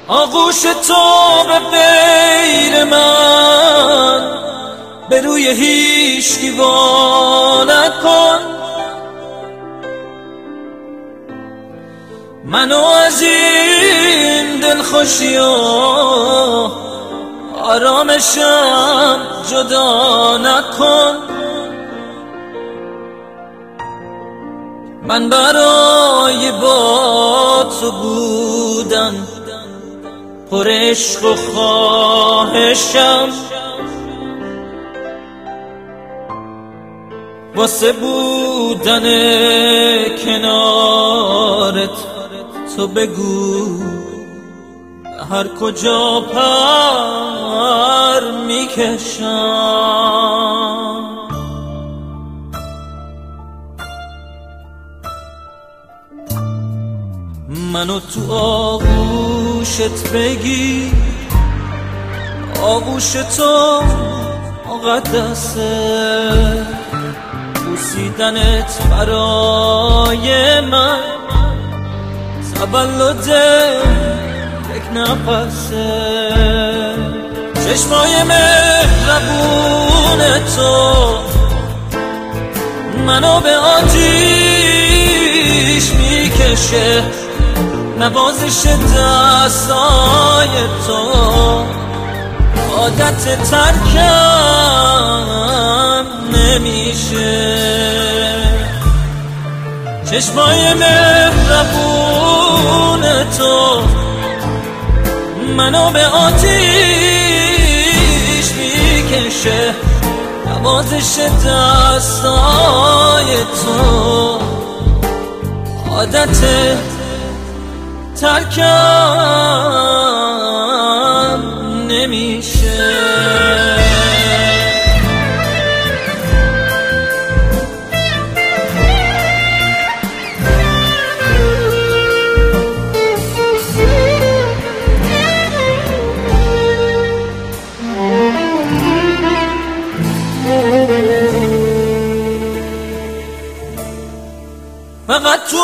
آغوش تو به غیر من به روی هیچکی وا نکن. منو از این دلخوشی و آرامشم جدا نکن. من برای با تو بودن پر عشق و خواهشم، واسه بودن کنارت تو بگو هر کجا پر میکشم. منو تو آغوشت بگی، آغوش تو مقدسه، بوسیدنت برای من تولد یک نفسه. چشمای مهربون تو منو به آتیش میکشه، نوازش دستای تو عادت ترکم نمیشه. چشمای مهربون تو منو به آتیش میکشه، نوازش دستای تو عادت ترکم نمیشه. فقط تو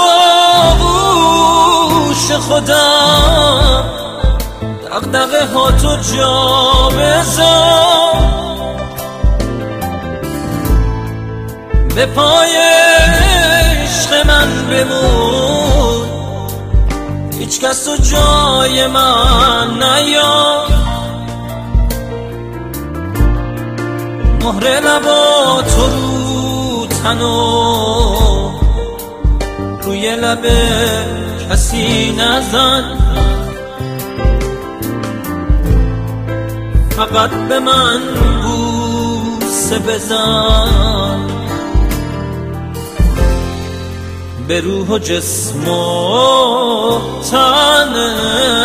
آغوش خودم دغدغه ها تو جا بذار، به پای عشق من بمون، هیچ کس تو جای من نیار. مهر لبا تو رو تنو روی لب کسی نزن، فقط به من بوسه بزن، به روح و جسم و تن